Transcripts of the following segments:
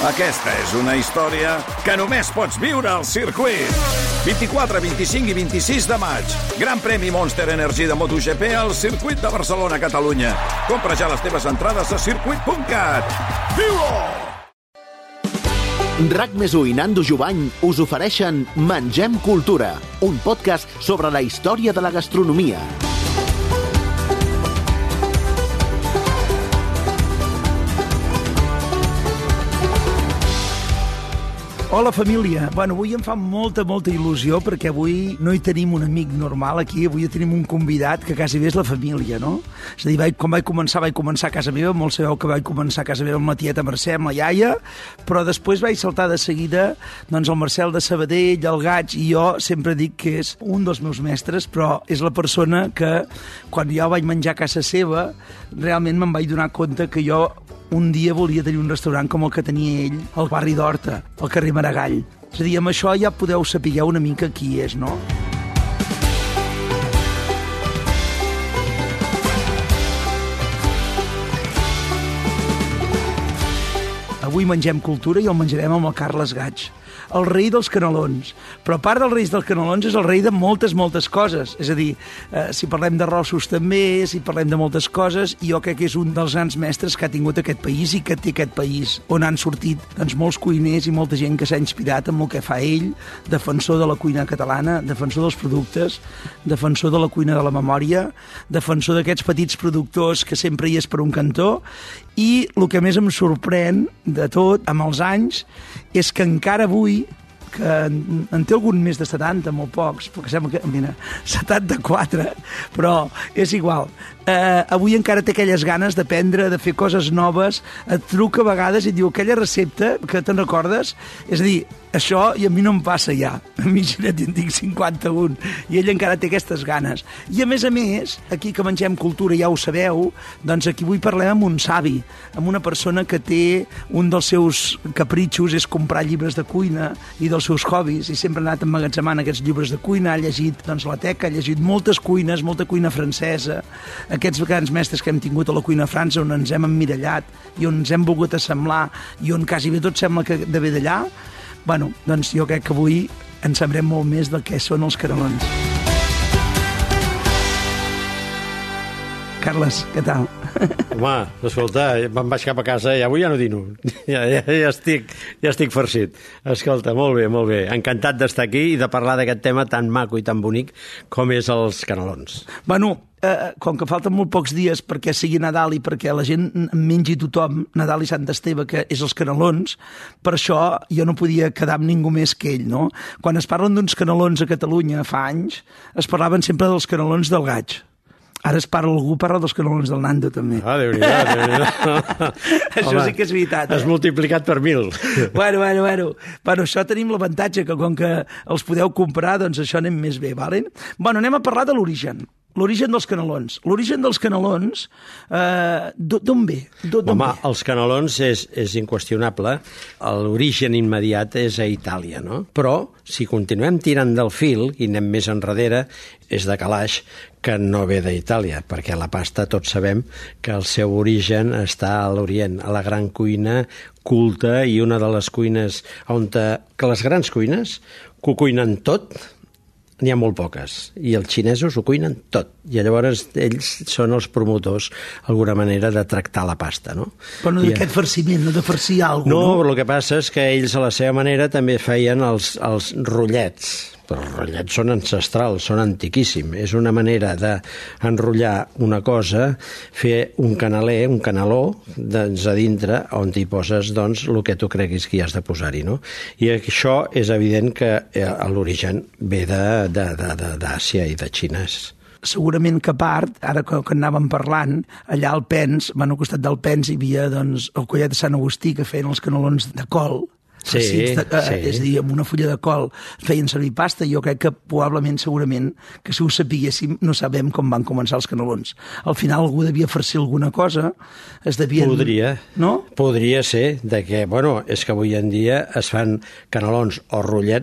Aquesta és una història que només pots viure al circuit. 24, 25 i 26 de maig. Gran premi Monster Energy de MotoGP al circuit de Barcelona, Catalunya. Compra ja les teves entrades a circuit.cat. Viu-ho! RAC+1 i Nando Jubany us ofereixen Mengem Cultura, un podcast sobre la història de la gastronomia. Hola, família. Avui em fa molta il·lusió perquè avui no hi tenim un amic normal aquí, avui tenim un convidat que quasi bé és la família, no? És a dir, quan vaig començar a casa meva, molts sabeu que vaig començar a casa meva amb la tieta Mercè, amb la iaia, però després vaig saltar de seguida el Marcel de Sabadell, el Gaig, i jo sempre dic que és un dels meus mestres, però és la persona que, quan jo vaig menjar a casa seva, realment me'n vaig donar compte que jo un dia volia tenir un restaurant com el que tenia ell al barri d'Horta, al carrer Maragall. És a dir, amb això ja podeu saber una mica qui és, no? Avui mengem cultura i el menjarem amb el Carles Gaig, el rei dels canelons. Però a part del rei dels canelons és el rei de moltes coses. És a dir, si parlem d'arrossos també, si parlem de moltes coses, jo crec que és un dels grans mestres que ha tingut aquest país i que té aquest país, on han sortit molts cuiners i molta gent que s'ha inspirat en el que fa ell, defensor de la cuina catalana, defensor dels productes, defensor de la cuina de la memòria, defensor d'aquests petits productors que sempre hi és per un cantó, i el que més em sorprèn de tot, amb els anys, és que encara avui, que en té algun més de 70, molt pocs, perquè sembla que, mira, 74, però és igual. Avui encara té aquelles ganes d'aprendre, de fer coses noves, et truca a vegades i et diu aquella recepta que te'n recordes, és a dir, això i a mi no em passa ja. A mi ja en tinc 51 i ell encara té aquestes ganes. I a més, aquí que mengem cultura, ja ho sabeu, doncs aquí avui parlem amb un savi, amb una persona que té un dels seus capritxos és comprar llibres de cuina i dels seus hobbies, i sempre ha anat emmagatzemant aquests llibres de cuina, ha llegit la teca, ha llegit moltes cuines, molta cuina francesa, aquests grans mestres que hem tingut a la cuina a França, on ens hem emmirallat i on ens hem volgut assemblar i on quasi bé tot sembla que de ve d'allà. Doncs jo crec que avui en sabrem molt més del que són els canelons. Carles, què tal? Home, escolta, me'n vaig cap a casa i avui ja no dino. Ja estic farcit. Escolta, molt bé. Encantat d'estar aquí i de parlar d'aquest tema tan maco i tan bonic com és els canelons. Com que falten molt pocs dies perquè sigui Nadal i perquè la gent mengi tothom, Nadal i Sant Esteve, que és els canelons, per això jo no podia quedar amb ningú més que ell, no? Quan es parlen d'uns canelons a Catalunya fa anys, es parlaven sempre dels canelons del Gaig. Ara algú parla dels canelons del Nando, també. Déu-n'hi-do. Això sí que és veritat. Has multiplicat per 1000. Bueno, això tenim l'avantatge, que com que els podeu comprar, doncs això anem més bé, vale? Anem a parlar de l'origen. L'origen dels canelons. L'origen dels canelons, d'on ve? Home, els canelons és inqüestionable. L'origen immediat és a Itàlia, no? Però, si continuem tirant del fil i anem més enrere, és de calaix que no ve d'Itàlia, perquè la pasta tots sabem que el seu origen està a l'Orient, a la gran cuina culta, i una de les cuines que les grans cuines que ho cuinen tot, n'hi ha molt poques, i els xinesos ho cuinen tot, i llavors ells són els promotors, d'alguna manera, de tractar la pasta, no? Però no d'aquest farciment, no de farcir alguna cosa, no? No, però el que passa és que ells, a la seva manera, també feien els rotllets, però els rotllets són ancestrals, són antiquíssims. És una manera d'enrotllar una cosa, fer un canaler, un canaló, doncs a dintre, on t'hi poses el que tu creguis que hi has de posar-hi, no? I això és evident que l'origen ve d'Àsia i de xines. Segurament que a part, ara que anàvem parlant, allà al Pens, al costat del Pens hi havia el collet de Sant Agustí, que feien els canelons de col. Sí. És a dir, amb una fulla de col feien servir pasta, i jo crec que probablement, segurament, que si ho sapiguéssim no sabem com van començar els canelons. Al final algú devia farcir alguna cosa, es devien... Podria, no? Podria ser, és que avui en dia es fan canelons o rotllets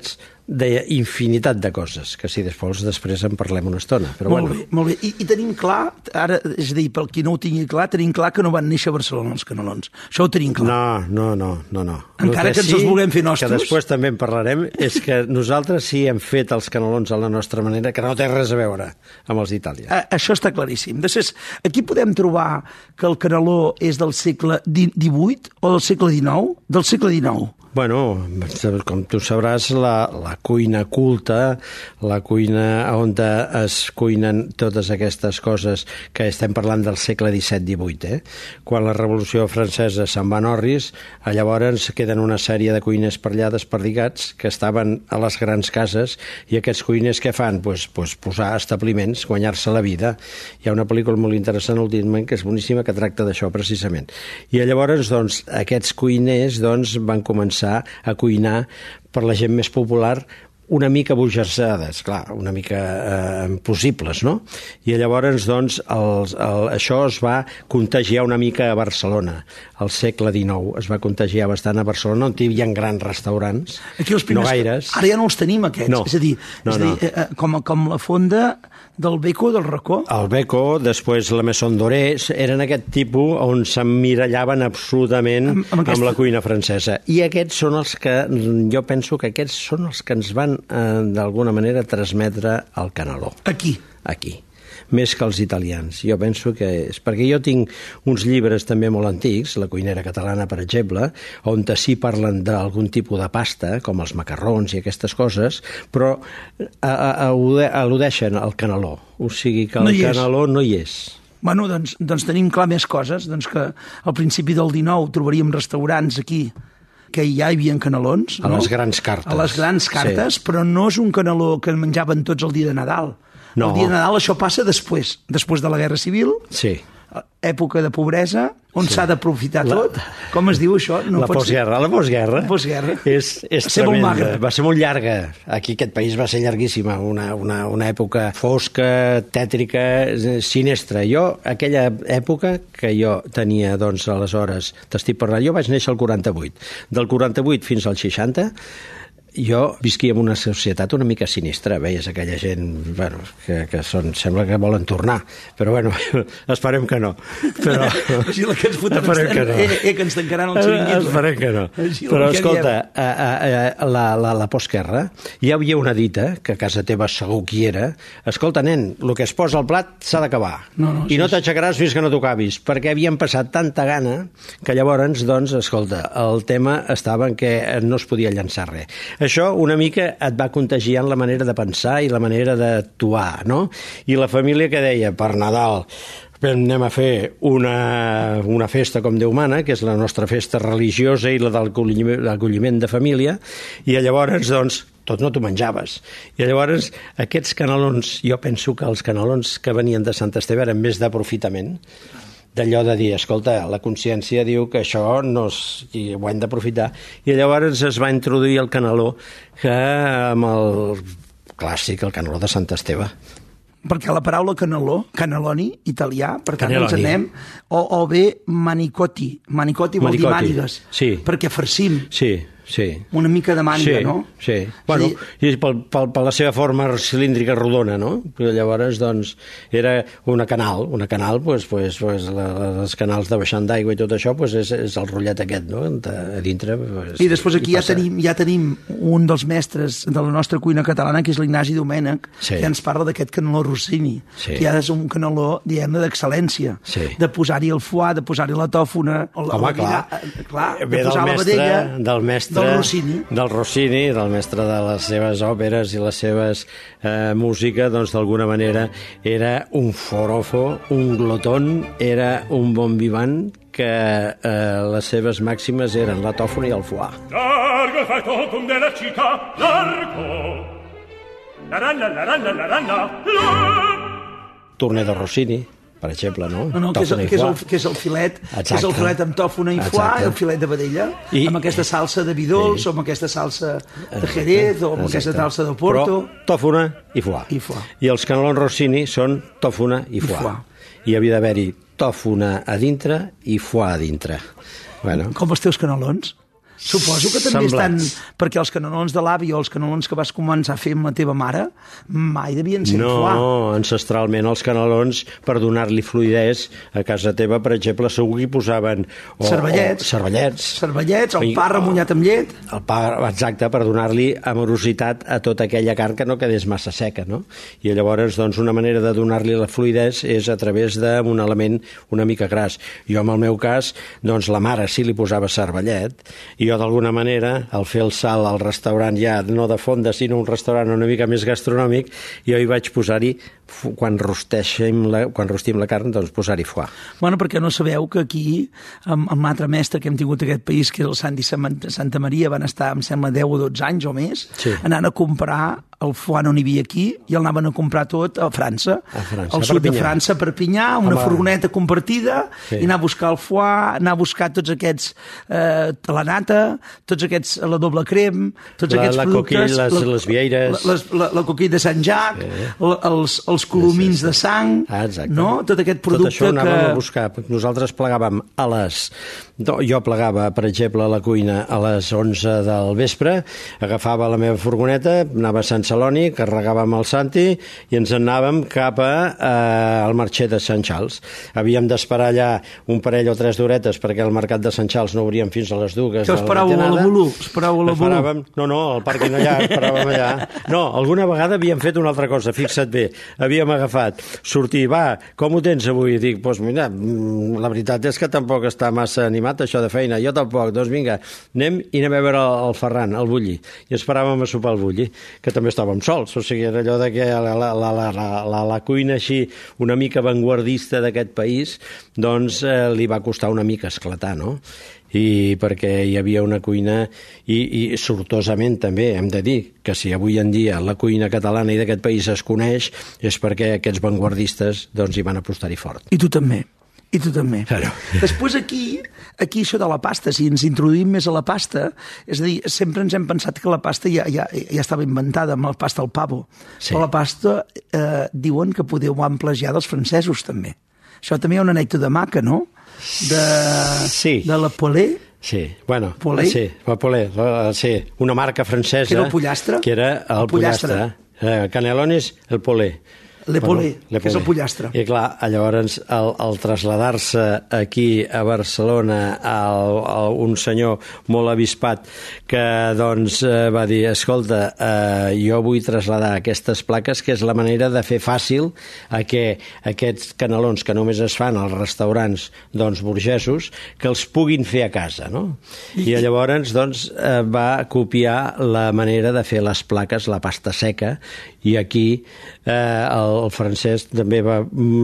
d'infinitat de coses, que si després en parlem una estona. Però molt bé. I tenim clar, ara, és a dir, pel qui no ho tingui clar, tenim clar que no van néixer a Barcelona els canelons. Això ho tenim clar. No. Encara que ens els vulguem fer nostres. Que després també en parlarem, és que nosaltres sí hem fet els canelons a la nostra manera, que no té res a veure amb els d'Itàlia. Això està claríssim. Després, aquí podem trobar que el caneló és del segle XVIII o del segle XIX? Del segle XIX. Bueno, com tu sabràs, la cuina culta, la cuina on es cuinen totes aquestes coses que estem parlant del segle XVII-XVIII, Quan la Revolució Francesa se'n va a Norris, llavors queden una sèrie de cuiners per allà desperdigats que estaven a les grans cases, i aquests cuiners què fan? Pues posar establiments, guanyar-se la vida. Hi ha una pel·lícula molt interessant últimament que és boníssima, que tracta d'això precisament. I llavors, doncs, aquests cuiners van començar a cuinar per la gent més popular, una mica burgesades, clar, una mica possibles, no? I llavors, doncs, això es va contagiar una mica a Barcelona. Al segle XIX es va contagiar bastant a Barcelona, on hi havia grans restaurants, no gaires. Ara ja no els tenim, aquests. No. És a dir, com la fonda del Beco del Racó. El Beco, després la Maison Doré, eren aquest tipus on s'emmirallaven absolutament amb la cuina francesa. I aquests són els que, jo penso que aquests són els que ens van d'alguna manera transmetre el caneló. Aquí. Més que els italians. Jo penso que és perquè jo tinc uns llibres també molt antics, La cuinera catalana, per exemple, on sí parlen d'algun tipus de pasta, com els macarrons i aquestes coses, però al·ludeixen al caneló. O sigui que el caneló no hi és. Bueno, doncs tenim clar més coses, doncs que al principi del XIX trobaríem restaurants aquí que ja hi havia canelons. A les grans cartes. A les grans cartes, sí. Però no és un caneló que menjaven tots el dia de Nadal. No. El dia de Nadal això passa després de la Guerra Civil, sí. Època de pobresa, on s'ha d'aprofitar tot. Com es diu això? La postguerra. És tremenda. Va ser molt llarga. Aquí aquest país va ser llarguíssima, una època fosca, tètrica, sinistra. Jo, aquella època que jo tenia, doncs, aleshores, t'estic parlant, jo vaig néixer al 48. Del 48 fins al 60, jo visquia en una societat una mica sinistra. Veies aquella gent, bueno, que sembla que volen tornar, però bueno, esperem que no. Però que ens tancaran el xiringuito. Esperem que no. Però escolta, la postguerra hi havia una dita, que a casa teva segur qui era: escolta, nen, el que es posa al plat s'ha d'acabar, i no t'aixecaràs fins que no t'ho acabis, perquè havien passat tanta gana que llavors, doncs, escolta, el tema estava en què no es podia llançar res. Això una mica et va contagiant la manera de pensar i la manera d'actuar, no? I la família que deia, per Nadal anem a fer una festa com Déu mana, que és la nostra festa religiosa i la d'acolliment de família, i llavors, doncs, tot no t'ho menjaves. I llavors, aquests canelons, jo penso que els canelons que venien de Sant Esteve eren més d'aprofitament, d'allò de dir, escolta, la consciència diu que això i ho hem d'aprofitar. I llavors es va introduir el caneló, que amb el clàssic, el caneló de Sant Esteve. Perquè la paraula caneló, caneloni, italià, per tant ens anem, o bé manicotti. Manicotti vol dir mànigues, perquè farcim. Sí. Una mica de màniga, no? Sí. Bueno, i per la seva forma cilíndrica rodona, no? Llavors, doncs, era una canal, doncs, els canals de baixant d'aigua i tot això, doncs, és el rotllet aquest, no? A dintre. I després aquí ja tenim un dels mestres de la nostra cuina catalana, que és l'Ignasi Domènech, que ens parla d'aquest caneló Rossini, que ja és un caneló, diguem-ne, d'excel·lència, de posar-hi el foie, de posar-hi la tòfona, ve del mestre del Rossini, del mestre de les seves òperes i les seves música, doncs d'alguna manera era un forofo, un glotón, era un bon vivant, que les seves màximes eren la tòfona i el foie. Largo il factotum della città, largo, la ranna, Tourné de Rossini, per exemple, no? Que és el filet, que és el filet amb tòfona i foie, el filet de vedella, amb aquesta salsa de vi dolç, o amb aquesta salsa de Jerez, o amb aquesta salsa de Porto. Però tòfona i foie. I els canelons Rossini són tòfona i foie. I havia d'haver-hi tòfona a dintre i foie a dintre. Com els teus canelons? Suposo que també semblats. estan... Perquè els canelons de l'avi o els canelons que vas començar a fer amb la teva mare mai devien ser foie. No, ancestralment els canelons, per donar-li fluidesa a casa teva, per exemple, segur que hi posaven... Cervellets. Cervellets, el pa remullat amb llet. El pa, exacte, per donar-li amorositat a tota aquella carn que no quedés massa seca, no? I llavors, doncs, una manera de donar-li la fluidesa és a través d'un element una mica gras. Jo, en el meu cas, doncs, la mare sí li posava cervellet, i jo, d'alguna manera, al fer el salt al restaurant ja, no de fonda, sinó un restaurant una mica més gastronòmic, jo hi vaig posar-hi, quan rostim la carn, doncs posar-hi foie. Bueno, perquè no sabeu que aquí, amb l'altre mestre que hem tingut aquest país, que és el Santi Santa Maria, van estar, em sembla, 10 o 12 anys o més, anant a comprar el foie no n'hi havia aquí, i el anaven a comprar tot a França. Al sud de França, a Perpinyà, una furgoneta compartida, i anar a buscar el foie, anar a buscar tots aquests, la nata, tots aquests, la doble crem, tots aquests productes... Les vieires... La coquilla de Sant Jac, els colomins de sang, no? Tot aquest producte que... Tot això anàvem a buscar. Nosaltres plegàvem jo plegava, per exemple, a la cuina a les 11 del vespre, agafava la meva furgoneta, anava a Sant Celoni, carregàvem el Santi i ens anàvem cap al marxer de Sant Charles. Havíem d'esperar allà un parell o 3 d'horetes perquè el mercat de Sant Charles no obríem fins a les 2 que esperàveu a la Bolú? No, al pàrquing allà, esperàvem allà. No, alguna vegada havíem fet una altra cosa, fixa't bé. Havíem agafat, sortir, va, com ho tens avui? Dic, doncs mira, la veritat és que tampoc està massa animat això de feina, jo tampoc, doncs vinga, anem a veure el Ferran, el Bulli, i esperàvem a sopar el Bulli, que també estàvem sols, o sigui, era allò de que la cuina així una mica avantguardista d'aquest país, doncs li va costar una mica esclatar, no? I perquè hi havia una cuina i sortosament també hem de dir que si avui en dia la cuina catalana i d'aquest país es coneix és perquè aquests vanguardistes doncs hi van apostar-hi fort. I tu també. Claro. Després aquí això de la pasta, si ens introduïm més a la pasta, és a dir, sempre ens hem pensat que la pasta ja estava inventada amb la pasta al pavo, però la pasta diuen que podeu plagiar dels francesos també. Això també hi ha una anècdota maca, no? De la Polé. Sí, bueno, sí, una marca francesa... Que era el pollastre? Que era el pollastre. Canelones, el Polé. Le Polé, que és el pollastre. I clar, llavors, al traslladar-se aquí a Barcelona a un senyor molt avispat que doncs va dir, escolta, jo vull traslladar aquestes plaques, que és la manera de fer fàcil a que aquests canelons que només es fan als restaurants doncs burgesos, que els puguin fer a casa, no? I llavors doncs va copiar la manera de fer les plaques, la pasta seca, i aquí el francès també va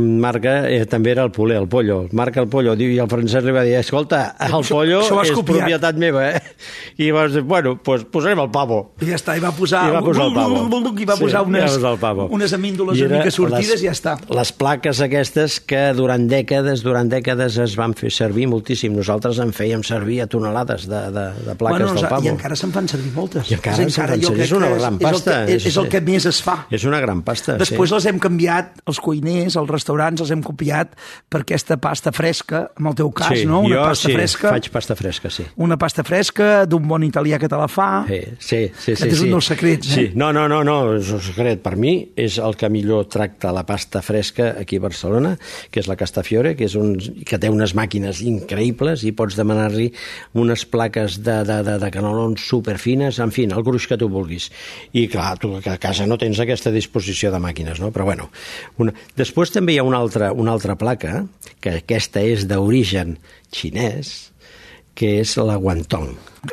també era el Polé, el pollo, marca el pollo, i el francès li va dir, escolta, el pollo és propietat meva, i va dir, bueno, doncs posarem el pavo. I ja està, i va posar el pavo. I va posar unes amíndoles una mica sortides i ja està. Les plaques aquestes que durant dècades es van fer servir moltíssim. Nosaltres en fèiem servir a tonelades de plaques del pavo. I encara se'n fan servir moltes. I encara se'n fan servir, és una gran pasta. És el que més es fa. És una gran pasta, Després les hem canviat, els cuiners, els restaurants, els hem copiat per aquesta pasta fresca, en el teu cas, no? Una pasta fresca. Faig pasta fresca, sí. Una pasta fresca d'un bon italià que te la fa. Sí. Aquest és un dels secrets, sí. No, és un secret. Per mi és el que millor tracta la pasta fresca aquí a Barcelona, que és la Castafiore, que té unes màquines increïbles i pots demanar-li unes plaques de canelons superfines, en fi, el gruix que tu vulguis. I clar, tu a casa no tens aquesta disposició de màquines, no? Però bueno. Després també hi ha una altra placa, que aquesta és d'origen xinès, que és la guantong.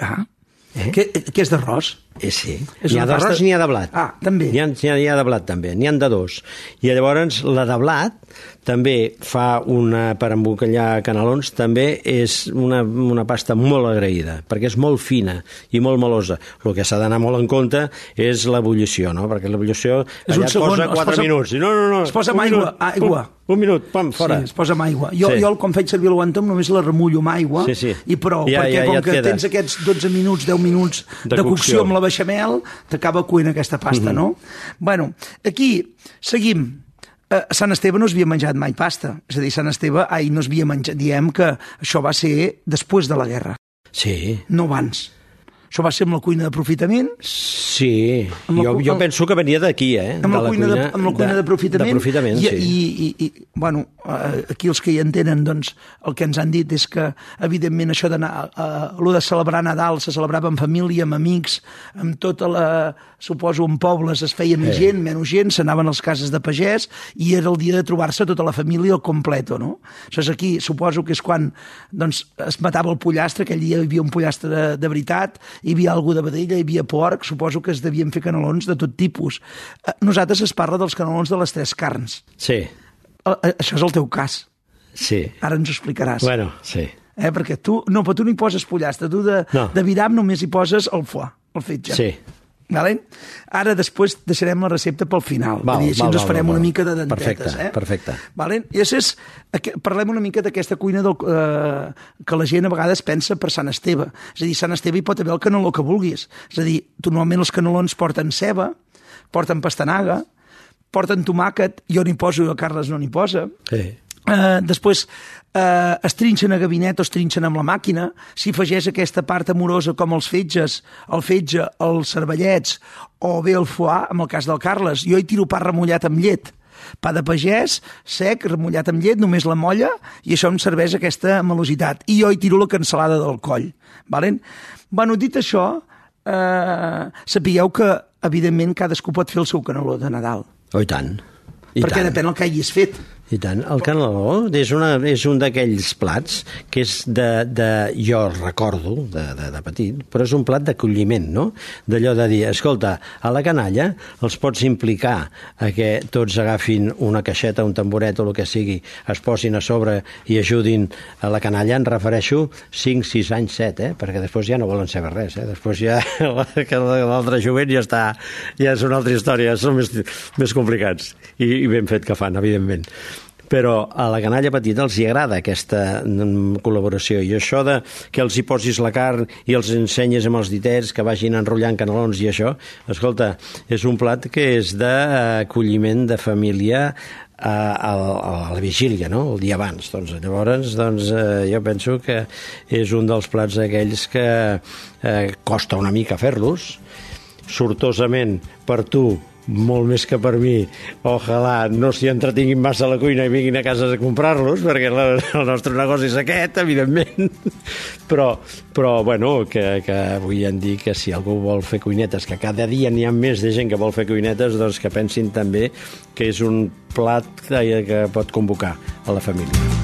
Que és d'arròs? Sí. N'hi ha d'arròs i n'hi ha de blat. També. N'hi ha de blat, també. N'hi ha de dos. I llavors la de blat també fa per embolcallar canelons, també és una pasta molt agraïda, perquè és molt fina i molt melosa. El que s'ha d'anar molt en compte és l'ebullició, no? Perquè l'ebullició allà et posa 4 minuts. No. Es posa amb aigua. Un minut, pam, fora. Sí, es posa amb aigua. Jo quan faig servir el guantong només la remullo amb aigua i prou, perquè com que tens aquests 12 minuts, 10 minuts de cocció amb la beixamel, t'acaba cuint aquesta pasta, no? Bueno, aquí seguim. A Sant Esteve no s'havia menjat mai pasta. És a dir, Sant Esteve no s'havia menjat. Diem que això va ser després de la guerra. Sí. No abans. Això va ser amb la cuina d'aprofitament. Sí, jo penso que venia d'aquí, Amb la cuina d'aprofitament. D'aprofitament, sí. I, bueno, aquí els que hi entenen, doncs, el que ens han dit és que, evidentment, això d'anar, allò de celebrar Nadal se celebrava en família, amb amics, amb tota la... Suposo, en pobles es feia més gent, menys gent, s'anaven a les cases de pagès i era el dia de trobar-se tota la família al completo, no? Això és aquí, suposo que és quan doncs, es matava el pollastre, aquell dia hi havia un pollastre de veritat, hi havia algú de vedella, hi havia porc, suposo que es devien fer canelons de tot tipus. Nosaltres es parla dels canelons de les 3 carns. Sí. Això és el teu cas. Sí. Ara ens ho explicaràs. Bueno, sí. Perquè tu no hi poses pollastre, tu de viram només hi poses el foie, el fetge. Sí. Vale? Ara després deixarem la recepta pel final. Així ens farem una mica de dentetes. Perfecte. Vale? I parlem una mica d'aquesta cuina que la gent a vegades pensa per Sant Esteve. És a dir, Sant Esteve hi pot haver el caneló que vulguis. És a dir, normalment els canelons porten ceba, porten pastanaga, porten tomàquet, jo n'hi poso i el Carles no n'hi posa. Sí. Després es trinxen a gabinet o es trinxen amb la màquina. Si afegeix aquesta part amorosa com els fetges, el fetge, els cervellets o bé el foie, en el cas del Carles, jo hi tiro pa remullat amb llet. Pa de pagès, sec, remullat amb llet, només la molla, i això em serveix aquesta melositat. I jo hi tiro la cansalada del coll. Vale? Bueno, dit això, sapigueu que, evidentment, cadascú pot fer el seu caneló de Nadal. Oh, i tant. Perquè depèn el que hagis fet. I tant. El caneló és un d'aquells plats que és jo recordo de petit, però és un plat d'acolliment, no? D'allò de dir, escolta, a la canalla els pots implicar a que tots agafin una caixeta, un tamboret o el que sigui, es posin a sobre i ajudin a la canalla, en refereixo 5, 6 anys, 7, perquè després ja no volen saber res, després ja l'altre jovent ja és una altra història, són més complicats i ben fet que fan, evidentment. Però a la canalla petita els hi agrada aquesta col·laboració, i això de que els hi posis la carn i els ensenyes amb els ditets que vagin enrotllant canelons i això, escolta, és un plat que és d'acolliment de família a la vigília, no? El dia abans. Llavors, jo penso que és un dels plats aquells que costa una mica fer-los, sortosament per tu, molt més que per mi, ojalà no s'hi entretinguin massa a la cuina i vinguin a casa a comprar-los, perquè el nostre negoci és aquest, evidentment, però bueno, que vull dir que si algú vol fer cuinetes, que cada dia n'hi ha més de gent que vol fer cuinetes, doncs que pensin també que és un plat que pot convocar a la família.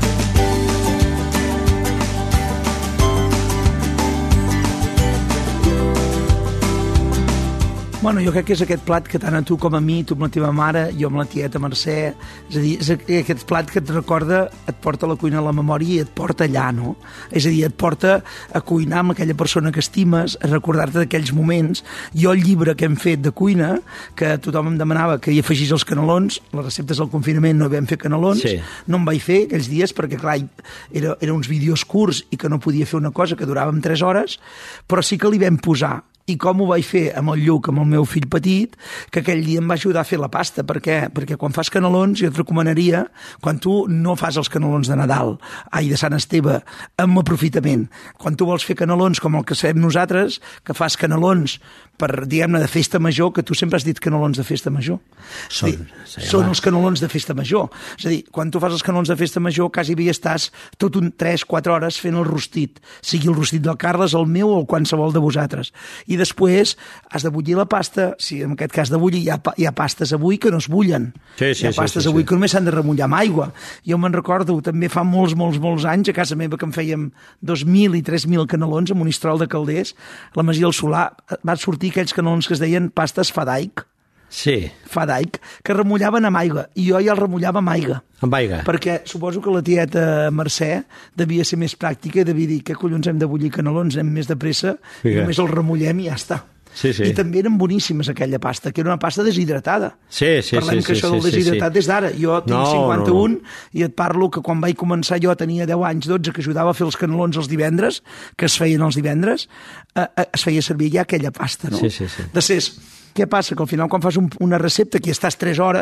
Bueno, jo crec que és aquest plat que tant a tu com a mi, tu amb la teva mare, jo amb la tieta Mercè, és a dir, és aquest plat que et recorda, et porta a la cuina a la memòria i et porta allà, no? És a dir, et porta a cuinar amb aquella persona que estimes, a recordar-te d'aquells moments. Jo el llibre que hem fet de cuina, que tothom em demanava que hi afegís els canelons, les receptes del confinament no vam fer canelons, sí. No em vaig fer aquells dies perquè, clar, eren uns vídeos curts i que no podia fer una cosa que durava 3 hores, però sí que li vam posar. I com ho vaig fer amb el Lluc, amb el meu fill petit, que aquell dia em va ajudar a fer la pasta. Per què? Perquè quan fas canelons, jo et recomanaria, quan tu no fas els canelons de Nadal, de Sant Esteve, amb aprofitament. Quan tu vols fer canelons com el que fem nosaltres, que fas canelons per, diguem-ne, de festa major, que tu sempre has dit canelons de festa major. Són els canelons de festa major. És a dir, quan tu fas els canelons de festa major, quasi bé estàs tot 3-4 hores fent el rostit, sigui el rostit del Carles, el meu o qualsevol de vosaltres. I després has de bullir la pasta, si en aquest cas de bullir, hi ha pastes avui que no es bullen. Hi ha pastes avui que només s'han de remullar amb aigua. Jo me'n recordo, també fa molts anys, a casa meva que en fèiem 2.000 i 3.000 canelons amb un Monistrol de Calders, la Masia del Solà, van sortir aquells canelons que es deien pastes fadaic. Sí. Fadaic, que remullaven amb aigua, i jo ja el remullava amb aigua. Amb aigua? Perquè suposo que la tieta Mercè devia ser més pràctica i devia dir que collons hem de bullir canelons, anem més de pressa, i només el remullem i ja està. Sí. I també eren boníssimes aquella pasta, que era una pasta deshidratada. Sí. Parlem que això del deshidratat des d'ara. Jo tinc 51 i et parlo que quan vaig començar jo tenia 10 anys, 12, que ajudava a fer els canelons els divendres, que es feien els divendres, es feia servir ja aquella pasta, no? Sí. Després, què passa? Que al final quan fas una recepta que estàs 3 hores,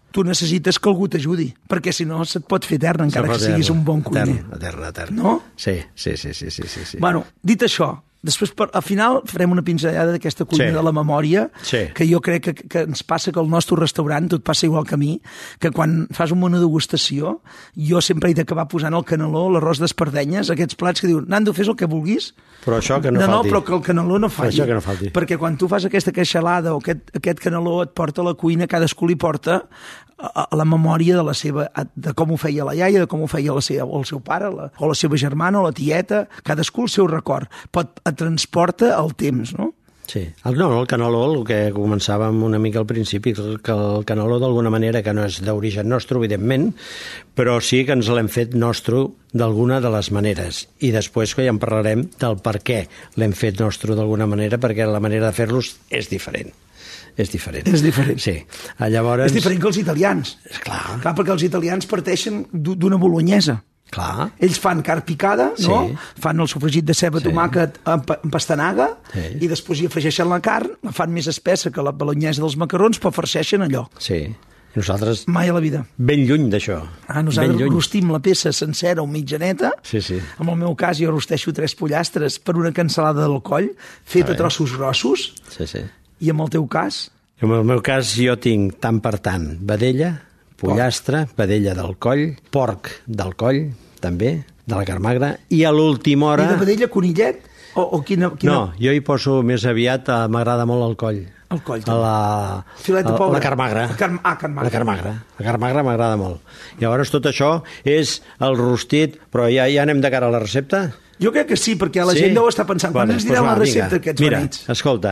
tu necessites que algú t'ajudi, perquè si no se't pot fer etern, encara que siguis un bon cuiner. Etern. No? Sí. Bueno, dit això, després, al final, farem una pinzellada d'aquesta cuina de la memòria, que jo crec que ens passa que al nostre restaurant, tot passa igual que a mi, que quan fas un menú degustació, jo sempre he d'acabar posant el caneló, l'arròs d'espardenyes, aquests plats que diuen, Nando, fes el que vulguis. Però això que no falti. No, però que el caneló no falli. Això que no falti. Perquè quan tu fas aquesta queixalada o aquest caneló et porta a la cuina, cadascú li porta a la memòria de com ho feia la iaia, de com ho feia el seu pare, o la seva germana, o la tieta, cadascú el seu record. Et transporta el temps, no? Sí. El caneló, el que començàvem una mica al principi, que el caneló d'alguna manera, que no és d'origen nostre, evidentment, però sí que ens l'hem fet nostre d'alguna de les maneres. I després que ja en parlarem del per què l'hem fet nostre d'alguna manera, perquè la manera de fer-los és diferent. És diferent. Sí. Llavors... És diferent que els italians. Clar, perquè els italians parteixen d'una bolognesa. Clar. Ells fan carn picada, no? Fan el sofregit de ceba, tomàquet amb pastanaga, i després hi afegeixen la carn, la fan més espessa que la bolognesa dels macarrons, però farceixen allò. Sí. Nosaltres... Mai a la vida. Ben lluny d'això. Nosaltres rostim la peça sencera o mitjaneta. Sí. En el meu cas jo rosteixo 3 pollastres per una cansalada del coll, fet a trossos grossos. Sí. I en el teu cas? En el meu cas jo tinc tant per tant vedella, pollastre, vedella del coll, porc del coll, també, de la carn magra, i a l'última hora... I de vedella, conillet? O quina... No, jo hi poso més aviat, m'agrada molt el coll. El coll, filet de pobre. La carn magra. Carn magra. La carn magra. La carn magra m'agrada molt. Llavors tot això és el rostit, però ja anem de cara a la recepta? Jo crec que sí, perquè la gent deu estar pensant quan ens diran la recepta aquests benits. Mira, escolta,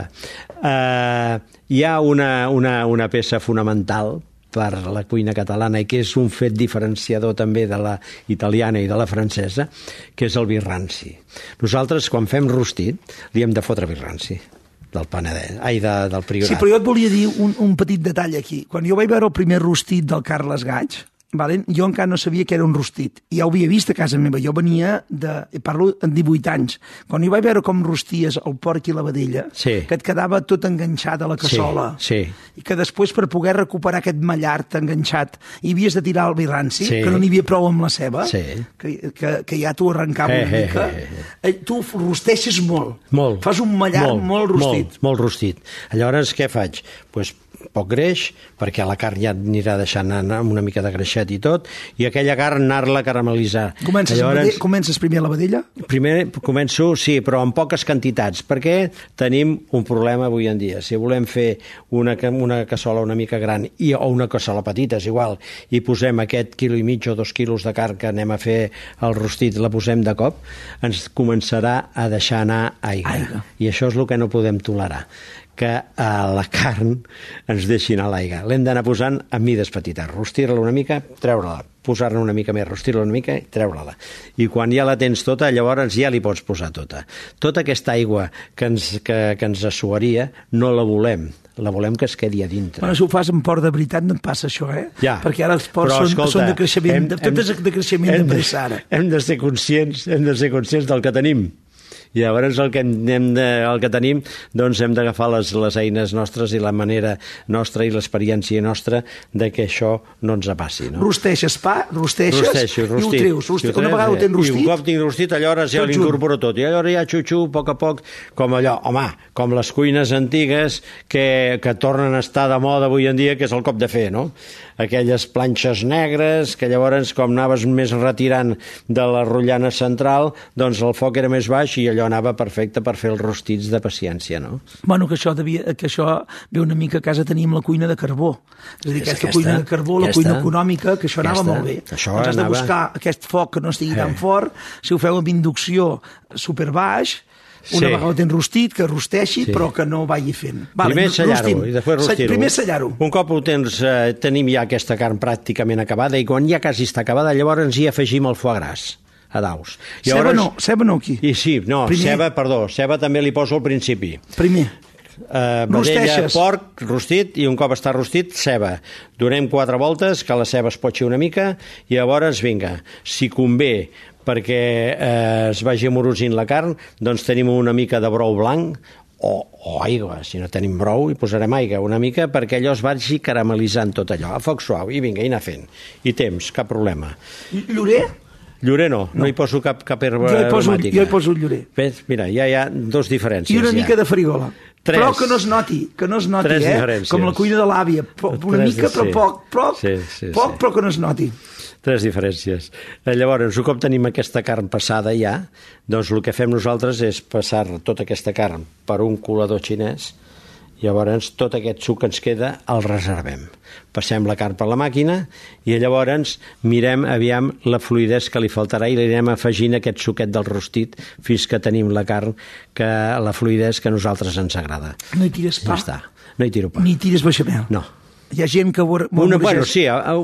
hi ha una peça fonamental per la cuina catalana i que és un fet diferenciador també de la italiana i de la francesa, que és el vi ranci. Nosaltres, quan fem rostit, li hem de fotre vi ranci del Penedès, del Priorat. Sí, però jo et volia dir un petit detall aquí. Quan jo vaig veure el primer rostit del Carles Gaig, jo encara no sabia que era un rostit, i ja ho havia vist a casa meva. Jo venia parlo en 18 anys, quan jo vaig veure com rosties el porc i la vedella, que et quedava tot enganxat a la cassola, i que després per poder recuperar aquest mallart enganxat hi havies de tirar el vi ranci, que no n'hi havia prou amb la ceba, que ja t'ho arrencava una mica. Tu rosteixes molt, fas un mallart molt rostit. Molt rostit. Llavors què faig? Doncs poc greix, perquè la carn ja anirà deixant anar amb una mica de greixet i tot, i aquella carn anar-la a caramelitzar. Comences primer la vedella? Primer començo, sí, però en poques quantitats, perquè tenim un problema avui en dia. Si volem fer una cassola una mica gran o una cassola petita, és igual, i posem aquest 1,5 quilo o 2 quilos de carn que anem a fer el rostit, la posem de cop, ens començarà a deixar anar aigua. I això és el que no podem tolerar, que la carn ens deixi anar a l'aigua. L'hem d'anar posant a mides petites, rostir-la una mica, treure-la, posar-ne una mica més, rostir-la una mica i treure-la. I quan ja la tens tota, llavors ja li pots posar tota. Tota aquesta aigua que ens assuaria no la volem. La volem que es quedi a dintre. Bueno, si ho fas en port de veritat no et passa això, Ja. Perquè ara els ports són de creixement, tot és de creixement de pressa ara. Hem de ser conscients del que tenim. I llavors el que tenim, doncs hem d'agafar les eines nostres i la manera nostra i l'experiència nostra de que això no ens passi. No? Rosteixes i ho treus. Una vegada ho tens rostit? I un cop tinc rostit, llavors ja l'incorporo tot. I llavors ja xuxu, a poc, com allò, com les cuines antigues que tornen a estar de moda avui en dia, que és el cop de fer, no? Aquelles planxes negres que llavors, com anaves més retirant de la rotllana central, doncs el foc era més baix i allò anava perfecte per fer els rostits de paciència, no? Bueno, que això ve una mica a casa teníem la cuina de carbó. És a dir, aquesta cuina de carbó, la cuina econòmica, que això anava molt bé. Doncs has de buscar aquest foc que no estigui tan fort. Si ho feu amb inducció superbaix, una vegada tens rostit, que rosteixi, però que no vagi fent. Primer sellar-ho i després rostir-ho. Primer sellar-ho. Un cop ho tenim ja aquesta carn pràcticament acabada, i quan ja quasi està acabada, llavors hi afegim el foie gras a daus. Ceba no aquí. Ceba també li poso al principi. Primer. Vedella, porc, rostit, i un cop està rostit, ceba. Donem 4 voltes, que la ceba es potxi una mica, i llavors, vinga, si convé, perquè es vagi amorosint la carn, doncs tenim una mica de brou blanc o aigua, si no tenim brou hi posarem aigua una mica perquè allò es vagi caramelitzant tot allò, a foc suau, i vinga, i anar fent. I temps, cap problema. Llorer? Llorer no hi poso cap herba aromàtica. Jo hi poso el llorer. Ves? Mira, ja hi ha dos diferències. I una mica de farigola. Tres. Però que no es noti, com la cuina de l'àvia. Una mica, però poc, però que no es noti. 3 diferències. Llavors, un cop tenim aquesta carn passada ja, doncs el que fem nosaltres és passar tota aquesta carn per un colador xinès, llavors tot aquest suc que ens queda el reservem. Passem la carn per la màquina i llavors mirem aviam la fluïdesa que li faltarà i li anem afegint aquest suquet del rostit fins que tenim la carn, que la fluïdesa que a nosaltres ens agrada. No hi tires pa? Ja està. No hi tiro pa. Ni tires beixamel? No. Hi ha gent que... Sí,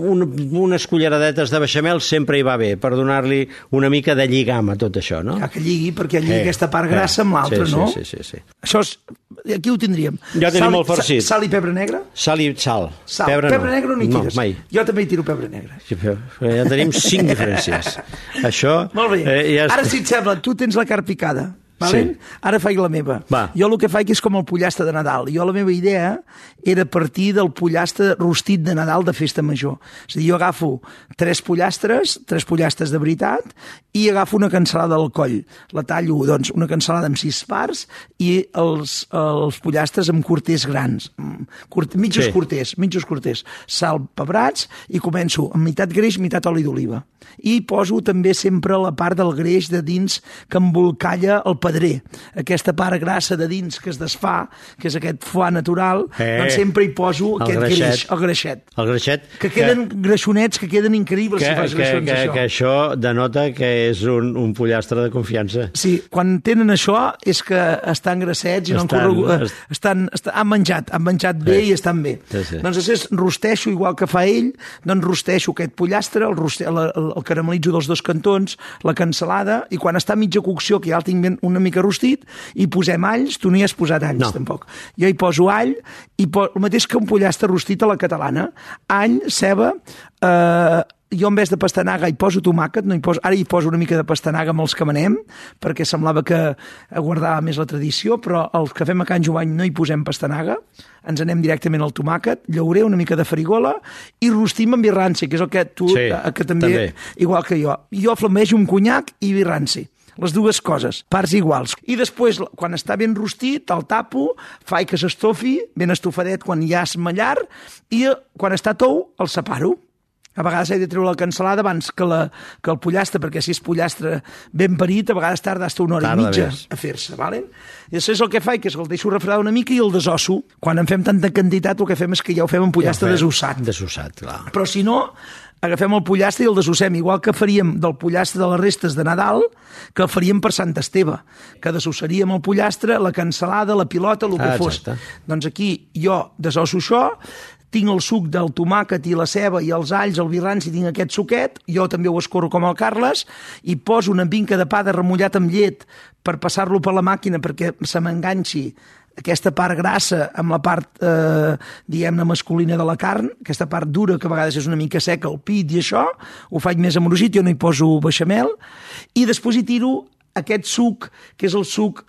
unes culleradetes de beixamel sempre hi va bé, per donar-li una mica de lligam a tot això, no? Que lligui, perquè lligui aquesta part grassa amb l'altra, no? Sí. Això és... Aquí ho tindríem. Ja tenim el farcit. Sal i pebre negre? Sal. Pebre negre no hi tires? No, mai. Jo també hi tiro pebre negre. Sí, ja tenim 5 diferències. Això... Molt bé. Ara, si et sembla, tu tens la carn picada. Sí. Ara faig la meva. Jo el que faig és com el pollastre de Nadal. Jo la meva idea era partir del pollastre rostit de Nadal de festa major. És a dir, jo agafo 3 pollastres de veritat, i agafo una cansalada al coll. La tallo, doncs, una cansalada amb 6 parts i els pollastres amb corters grans. Mitjos corters. Sal, pebrats, i començo amb meitat greix, meitat oli d'oliva. I poso també sempre la part del greix de dins que embolcalla el pedrer. Aquesta part grassa de dins que es desfà, que és aquest foie natural, doncs sempre hi poso aquest greix, el greixet. Que queden greixonets, que queden increïbles si fas greixons, això. Que això denota que és un pollastre de confiança. Sí, quan tenen això és que estan grassets i no han corregut, han menjat bé i estan bé. Doncs després rosteixo, igual que fa ell, doncs rosteixo aquest pollastre, el caramelitzo dels 2 cantons, la cansalada, i quan està a mitja cocció, que ja el tinc una mica rostit, i posem alls. Tu no hi has posat alls, tampoc. Jo hi poso all, i el mateix que un pollastre rostit a la catalana. All, ceba, jo en vez de pastanaga hi poso tomàquet, ara hi poso una mica de pastanaga amb els que manem, perquè semblava que guardava més la tradició, però els que fem a Can Jovany no hi posem pastanaga, ens anem directament al tomàquet, llaurer, una mica de farigola, i rostim amb vi ranci, que és el que tu, que també, igual que jo. Jo flamejo un conyac i vi ranci. Les dues coses, parts iguals. I després, quan està ben rostit, el tapo, faig que s'estofi, ben estofadet quan ja és mallar, i quan està tou, el separo. A vegades he de treure la cansalada abans que el pollastre, perquè si és pollastre ben parit, a vegades tarda fins una hora i mitja a fer-se, vale? I després el que faig és que el deixo refredar una mica i el desosso. Quan en fem tanta quantitat, el que fem és que ja ho fem en pollastre desossat. Desossat, clar. Però si no, agafem el pollastre i el desossem, igual que faríem del pollastre de les restes de Nadal, que el faríem per Sant Esteve, que desossaríem el pollastre, la cansalada, la pilota, el que fos. Doncs aquí jo desosso això, tinc el suc del tomàquet i la ceba i els alls, el vi ranci, tinc aquest suquet, jo també ho escorro com el Carles, i poso una vinca de pa de remullat amb llet per passar-lo per la màquina perquè se m'enganxi aquesta part grassa amb la part, diguem-ne, masculina de la carn, aquesta part dura que a vegades és una mica seca, el pit i això, ho faig més amorosit, jo no hi poso beixamel, i després hi tiro aquest suc, que és el suc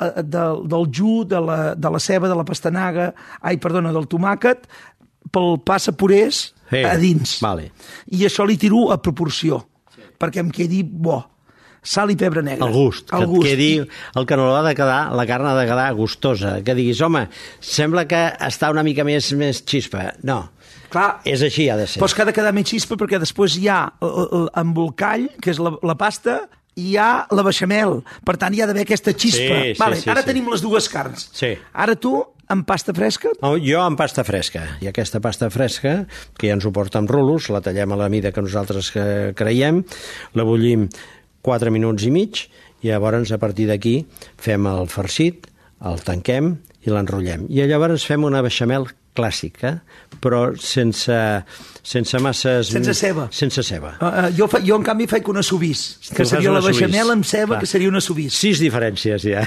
del jus, de la ceba, de la pastanaga, del tomàquet, pel passapurés a dins. I això li tiro a proporció, perquè em quedi bo. Sal i pebre negre. El gust. Que et quedi el caneló ha de quedar, la carn ha de quedar gustosa. Que diguis, home, sembla que està una mica més xispa. No. Clar, és així, ha de ser. Però és que ha de quedar més xispa perquè després hi ha l'embolcall, que és la pasta, i hi ha la beixamel. Per tant, hi ha d'haver aquesta xispa. Ara tenim les dues carns. Ara tu, amb pasta fresca? Jo amb pasta fresca. I aquesta pasta fresca, que ja ens ho porta amb rulos, la tallem a la mida que nosaltres creiem, la bullim 4 minuts i mig, i llavors a partir d'aquí fem el farcit, el tanquem i l'enrotllem. I llavors fem una beixamel clàssica, però sense masses... Sense ceba. Sense ceba. Jo en canvi faig una subís, que seria la beixamel amb ceba, que seria una subís. 6 diferències, ja.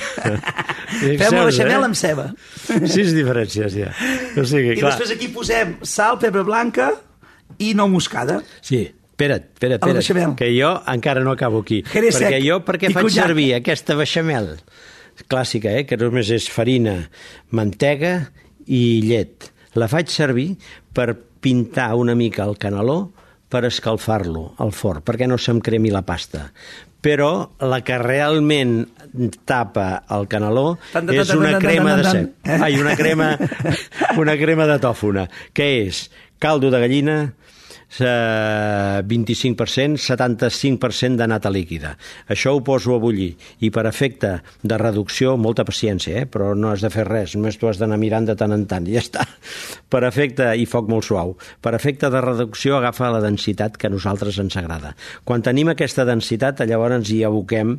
Fem la beixamel amb ceba. 6 diferències, ja. O sigui, I després aquí posem sal, pebre blanca i nou moscada. Sí. Espera't, que jo encara no acabo aquí. Perquè jo, per què faig servir aquesta beixamel? clàssica, que només és farina, mantega i llet. La faig servir per pintar una mica el caneló per escalfar-lo al forn, perquè no se'm cremi la pasta. Però la que realment tapa el caneló és una crema de cep. Ai, una crema de tòfona, que és caldo de gallina, 25%, 75% de nata líquida. Això ho poso a bullir i per efecte de reducció, molta paciència, però no has de fer res, només tu has d'anar mirant de tant en tant i ja està. Per efecte, i foc molt suau, per efecte de reducció agafa la densitat que a nosaltres ens agrada. Quan tenim aquesta densitat, llavors hi aboquem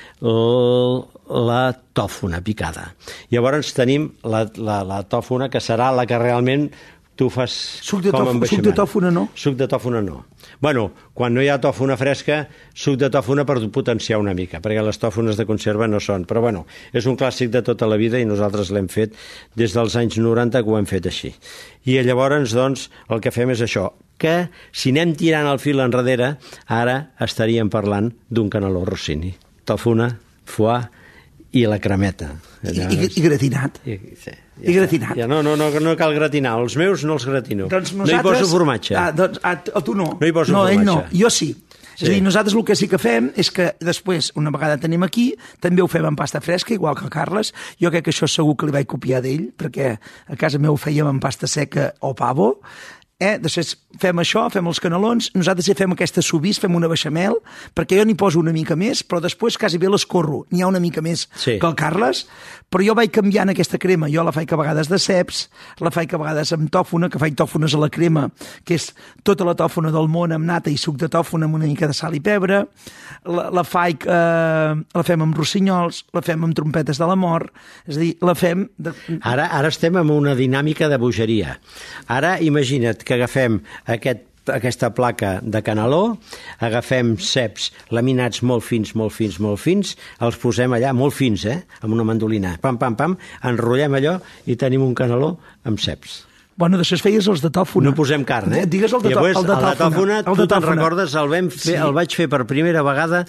la tòfona picada. Llavors tenim la tòfona que serà la que realment tu fas suc de tòfona no? Suc de tòfona no. Bueno, quan no hi ha tòfona fresca, suc de tòfona per potenciar una mica, perquè les tòfones de conserva no són. Però bueno, és un clàssic de tota la vida i nosaltres l'hem fet des dels anys 90 que ho hem fet així. I llavors, doncs, el que fem és això, que si anem tirant el fil enrere, ara estaríem parlant d'un caneló Rossini. Tòfona, foie i la cremeta. I gratinat. I gratinat. Ja, no cal gratinar. Els meus no els gratino. Doncs no hi poso formatge. Tu no. No hi poso formatge. Ell no. Jo sí. És a dir, nosaltres el que sí que fem és que després, una vegada tenim aquí, també ho fem amb pasta fresca, igual que el Carles. Jo crec que això segur que li vaig copiar d'ell, perquè a casa meu ho fèiem amb pasta seca o pavo. Després fem això, fem els canelons, nosaltres ja fem aquesta subís, fem una beixamel, perquè jo n'hi poso una mica més, però després quasi bé l'escorro. N'hi ha una mica més que el Carles, però jo vaig canviant aquesta crema. Jo la faig a vegades de ceps, la faig a vegades amb tòfona, que faig tòfones a la crema, que és tota la tòfona del món amb nata i suc de tòfona amb una mica de sal i pebre. La fem amb rossinyols, la fem amb trompetes de la mort, és a dir, la fem... Ara estem en una dinàmica de bogeria. Ara imagina't que agafem aquesta placa de caneló, agafem ceps laminats molt fins, els posem allà, molt fins, amb una mandolina, pam, enrotllem allò i tenim un caneló amb ceps. Bueno, després feies els de tòfona. No posem carn, Digues el de tòfona. Tu te'n recordes, el vaig fer per primera vegada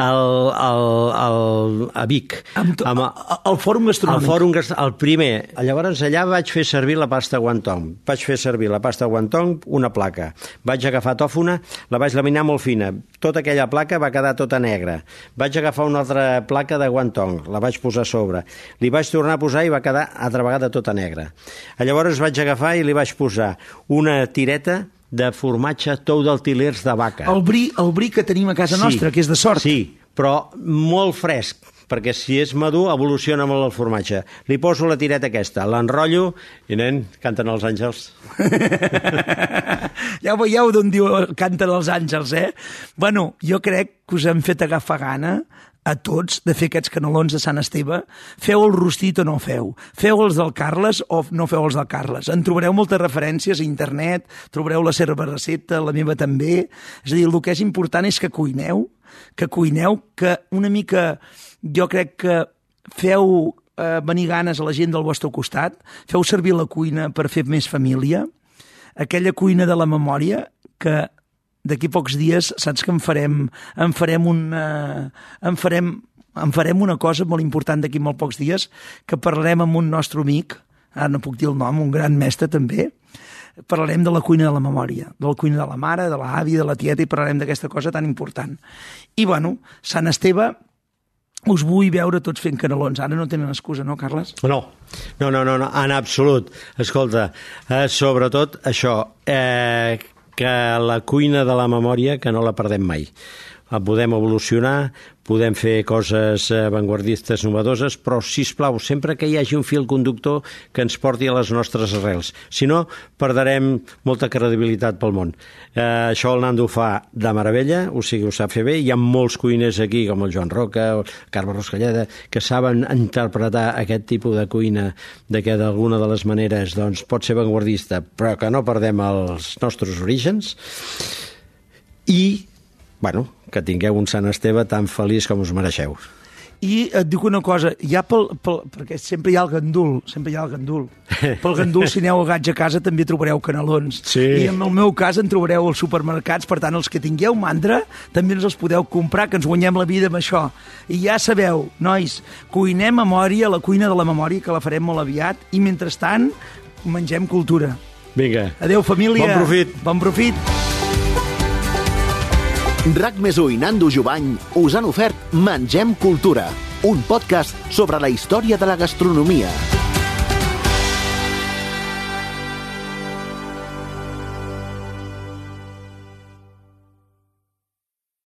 a Vic. Al Fòrum Gastronòmic. El primer. Llavors allà vaig fer servir la pasta guantong. Una placa. Vaig agafar tòfona, la vaig laminar molt fina. Tota aquella placa va quedar tota negra. Vaig agafar una altra placa de guantong, la vaig posar a sobre. Li vaig tornar a posar i va quedar altra vegada tota negra. Llavors vaig agafar i li vaig posar una tireta de formatge tou d'altilers de vaca. El brie que tenim a casa nostra, que és de sort. Sí, però molt fresc, perquè si és madur evoluciona molt el formatge. Li poso la tireta aquesta, l'enrotllo i, nen, canten els àngels. Ja veieu d'on diu canten els àngels, Bueno, jo crec que us hem fet agafar gana a tots de fer aquests canelons de Sant Esteve. Feu el rostit o no feu. Feu els del Carles o no feu els del Carles. En trobareu moltes referències a internet, trobareu la seva recepta, la meva també. És a dir, el que és important és que cuineu, que una mica, jo crec que feu venir ganes a la gent del vostre costat, feu servir la cuina per fer més família, aquella cuina de la memòria que d'aquí pocs dies, saps que en farem una cosa molt important d'aquí molt pocs dies, que parlarem amb un nostre amic, ara no puc dir el nom, un gran mestre també, parlarem de la cuina de la memòria, de la cuina de la mare, de l'avi, de la tieta, i parlarem d'aquesta cosa tan important. I bueno, Sant Esteve, us vull veure tots fent canelons. Ara no tenen excusa, no, Carles? No, en absolut. Escolta, sobretot això, que la cuina de la memòria, que no la perdem mai. Podem evolucionar, podem fer coses avantguardistes, novedoses, però, sisplau, sempre que hi hagi un fil conductor que ens porti a les nostres arrels. Si no, perdrem molta credibilitat pel món. Això el Nando ho fa de meravella, o sigui, ho sap fer bé. Hi ha molts cuiners aquí, com el Joan Roca, el Carme Ruscalleda, que saben interpretar aquest tipus de cuina, de que d'alguna de les maneres doncs, pot ser avantguardista, però que no perdem els nostres orígens. I bueno, que tingueu un Sant Esteve tan feliç com us mereixeu. I et dic una cosa, ja perquè sempre hi ha el gandul, Pel gandul, si aneu a Gaig a casa, també trobareu canelons. Sí. I en el meu cas en trobareu als supermercats, per tant, els que tingueu mandra, també ens els podeu comprar, que ens guanyem la vida amb això. I ja sabeu, nois, cuinem memòria, la cuina de la memòria, que la farem molt aviat, i mentrestant, mengem cultura. Vinga. Adéu, família. Bon profit. Bon profit. RAC més i Nando Jubany us han ofert Mengem Cultura, un podcast sobre la història de la gastronomia.